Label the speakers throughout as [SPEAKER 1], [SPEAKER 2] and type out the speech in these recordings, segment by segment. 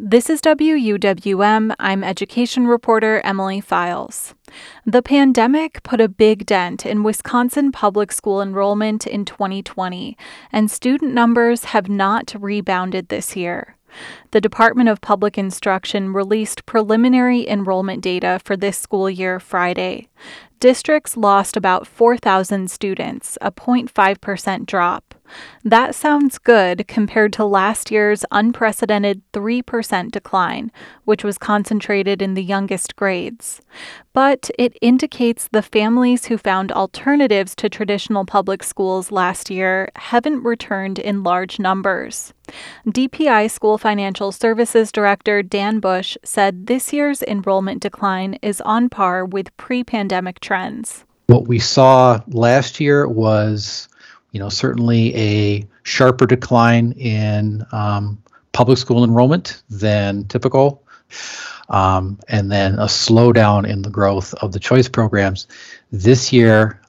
[SPEAKER 1] This is WUWM. I'm education reporter Emily Files. The pandemic put a big dent in Wisconsin public school enrollment in 2020, and student numbers have not rebounded this year. The Department of Public Instruction released preliminary enrollment data for this school year Friday. Districts lost about 4,000 students, a 0.5% drop. That sounds good compared to last year's unprecedented 3% decline, which was concentrated in the youngest grades. But it indicates the families who found alternatives to traditional public schools last year haven't returned in large numbers. DPI School Financial Services Director Dan Bush said this year's enrollment decline is on par with pre-pandemic trends.
[SPEAKER 2] What we saw last year was certainly a sharper decline in public school enrollment than typical, and then a slowdown in the growth of the choice programs. This year,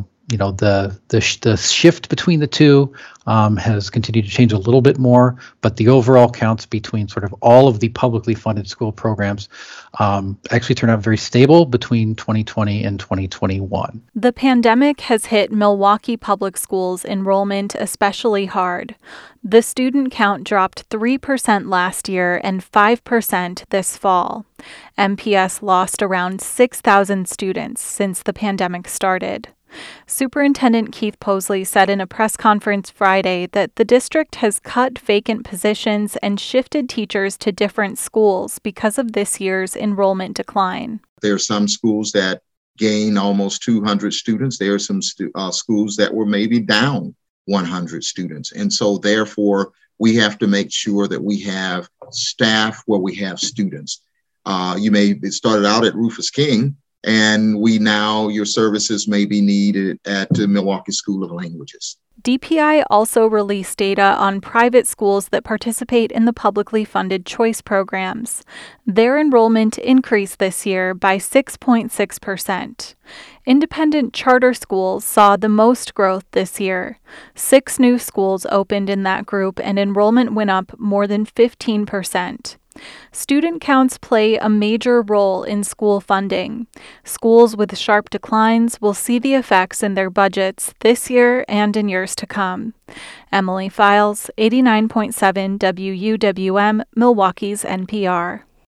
[SPEAKER 2] the shift between the two has continued to change a little bit more, but the overall counts between sort of all of the publicly funded school programs actually turned out very stable between 2020 and 2021.
[SPEAKER 1] The pandemic has hit Milwaukee Public Schools enrollment especially hard. The student count dropped 3% last year and 5% this fall. MPS lost around 6,000 students since the pandemic started. Superintendent Keith Posley said in a press conference Friday that the district has cut vacant positions and shifted teachers to different schools because of this year's enrollment decline.
[SPEAKER 3] There are some schools that gain almost 200 students. There are some schools that were maybe down 100 students. And so therefore, we have to make sure that we have staff where we have students. It started out at Rufus King, and your services may be needed at the Milwaukee School of Languages.
[SPEAKER 1] DPI also released data on private schools that participate in the publicly funded choice programs. Their enrollment increased this year by 6.6%. Independent charter schools saw the most growth this year. 6 new schools opened in that group, and enrollment went up more than 15%. Student counts play a major role in school funding. Schools with sharp declines will see the effects in their budgets this year and in years to come. Emily Files, 89.7 WUWM, Milwaukee's NPR.